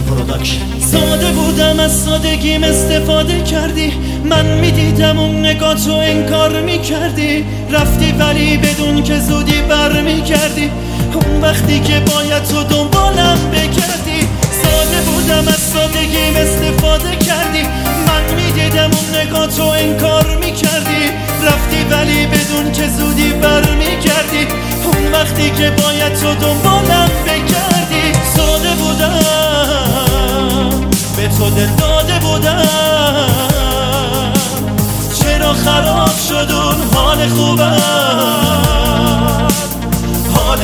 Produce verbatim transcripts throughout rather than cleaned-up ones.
ساده بودم از سادگیم استفاده کردی، من میدیدم اون نگاه تو انکار میکردی، رفتی ولی بدون که زودی بر میکردی، اون وقتی که باید تو دنبالم بگردی. ساده بودم از سادگیم استفاده کردی، من میدیدم اون نگاه تو انکار میکردی، رفتی ولی بدون که زودی بر میکردی، اون وقتی که باید تو دنبالم بگردی. ساده بودم به تو دل داده بودم، چرا خراب شد اون حال خوبم؟ حال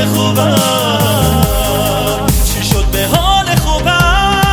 خوبم چی شد به حال خوبم؟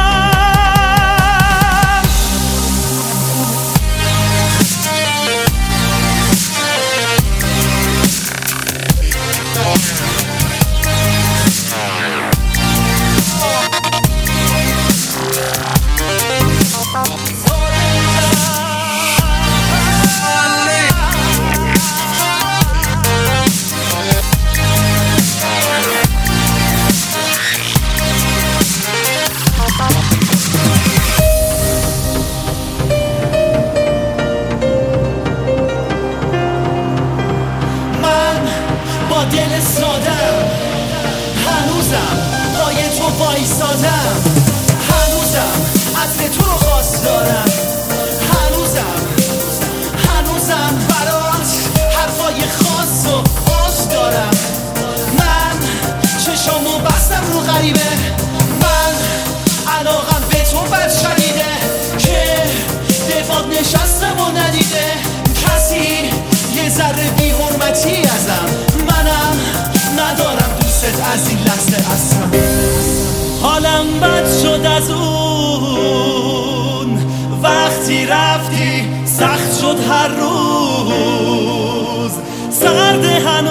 دل سادم هنوزم پای تو وایسادم، هنوزم عطر تو رو خواست دارم، هنوزم هنوزم برات حرفای خاص و آس دارم. من چشامو بستم رو غریبه، من علاقم به تو بد شدیده که دفاع نشستم و ندیده کسی یه ذره بی حرمتی ازم، منم ندارم دوست از این لحظه اصلا. حالم بد شد از اون وقتی رفتی، سخت شد هر روز سرد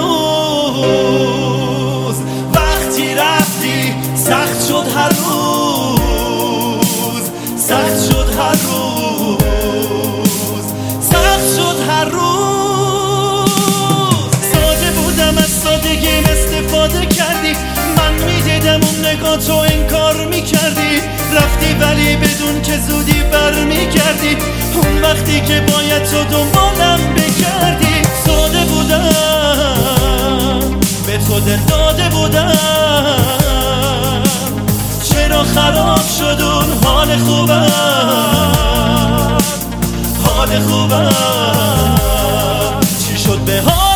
هنوز، وقتی رفتی سخت شد هر روز، سخت شد هر روز، سخت شد هر روز. سادگیم استفاده کردی، من میدیدم اون نگاه تو انکار میکردی، رفتی ولی بدون که زودی بر میکردی، اون وقتی که باید تو دنبالم بگردی. ساده بودم به تو دل داده بودم، چرا خراب شد اون حال خوبم؟ حال خوبم چی شد به حال